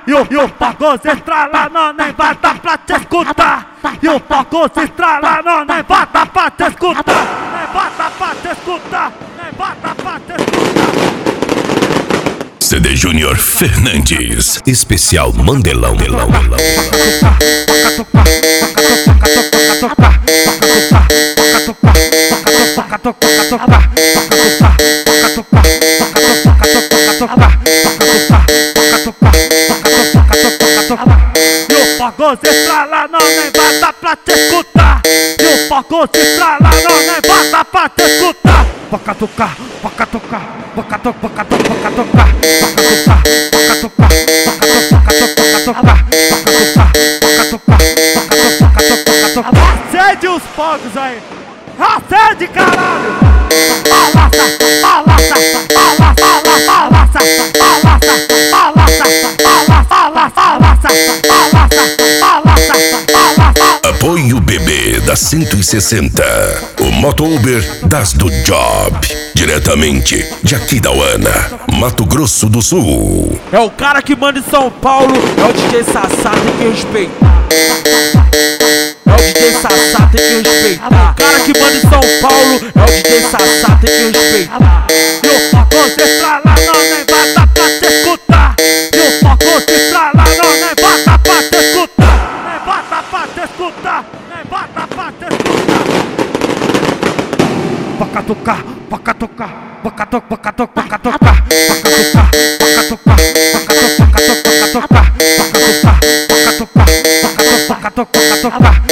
E o pagode estrala, não nem vai dar pra te escutar. E o pagode estrala, não nem vai dar pra te escutar. Nem vai dar pra te escutar, nem vai dar pra te escutar. CD Júnior Fernandes, especial Mandelão. E o pagode estrala, não nem vai dar pra te escutar. E o pagode estrala, não nem vai dar pra te escutar. Boca tocar, boca tocar, boca tocar, boca tocar, boca tocar, boca tocar, boca tocar. Acende os fogos aí, acende, caralho. Alaça, alaça, alaça, alaça, alaça, alaça, alaça, alaça. Apoio BB da 160, o Moto Uber das do Job, diretamente de Aquidauana, Mato Grosso do Sul. É o cara que manda em São Paulo, é o DJ Sassá, tem que respeitar. É o DJ Sassá, tem que respeitar. O cara que manda em São Paulo, é o DJ Sassá, tem que respeitar. E o pagode estrala, não nem vai dar pra te escutar. E o pagode estrala, não nem vai dar pra te escutar. Nem vai dar pra te escutar, nem vai dar pra te escutar. Boca tocar, boca tocar, boca tocar, boca tocar, boca tocar, boca tocar, boca tocar, boca tocar,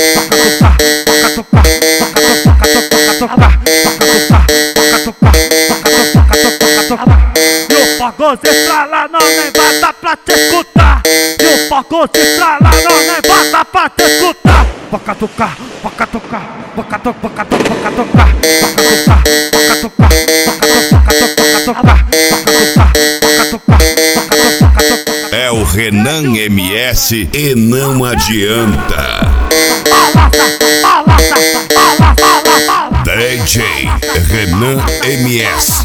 e o pagode estrala, não nem vai dar pra te escutar. E o pagode estrala, não nem vai dar pra te escutar. Boca tocar, boca tocar, boca tocar, boca tocar, boca tocar, boca tocar, boca tocar, É o Renan MS e não adianta. DJ Renan MS.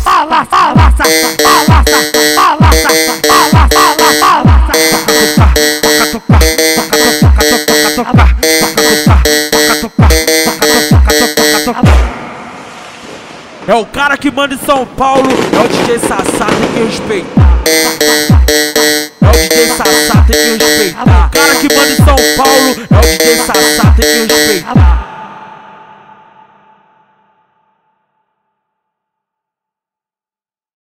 É o cara que manda em São Paulo, é o DJ Sassá, tem que respeitar. É o DJ Sassá, tem que respeitar. O cara que manda em São Paulo, é o DJ Sassá, tem que respeitar.